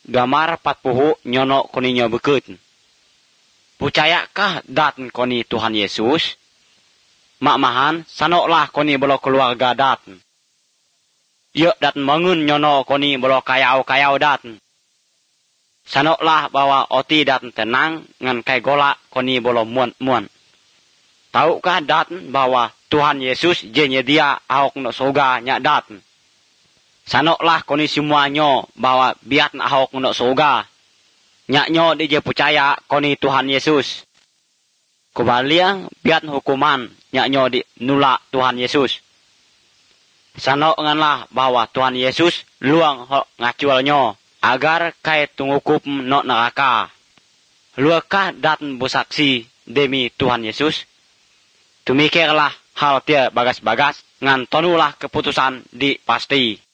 gamar patpuhu nyono koninyo bekeut. Percayakah daten koni Tuhan Yesus? Makmahan sanoklah koni bolo keluarga daten. Yuk daten mangun nyono koni bolo kayau-kayau daten. Sanoklah bahwa oti daten tenang ngan kai golak koni bolo muan-muan. Tahukah daten bahwa Tuhan Yesus je nyedia ahok no soga nyak daten. Sanoklah koni semuanyo bahwa biat ahok no soga. Nyaknyo di je percaya koni Tuhan Yesus. Kubaliang biat hukuman nyaknyo di nulak Tuhan Yesus. Sanok nganlah bahwa Tuhan Yesus luang hok ngacualnyo agar kai tungukup no neraka. Luakah daten bersaksi demi Tuhan Yesus? Tumikirlah hal tia bagas-bagas ngan tonulah keputusan di pasti.